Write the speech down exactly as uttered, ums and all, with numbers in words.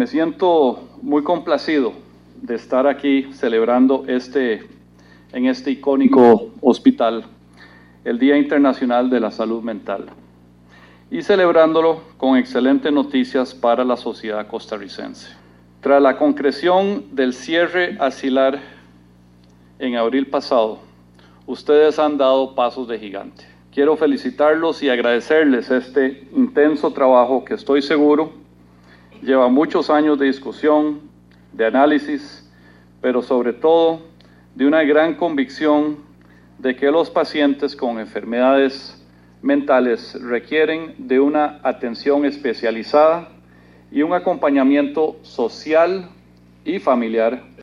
Me siento muy complacido de estar aquí celebrando este, en este icónico hospital el Día Internacional de la Salud Mental y celebrándolo con excelentes noticias para la sociedad costarricense. Tras la concreción del cierre asilar en abril pasado, ustedes han dado pasos de gigante. Quiero felicitarlos y agradecerles este intenso trabajo que estoy seguro lleva muchos años de discusión, de análisis, pero sobre todo de una gran convicción de que los pacientes con enfermedades mentales requieren de una atención especializada y un acompañamiento social y familiar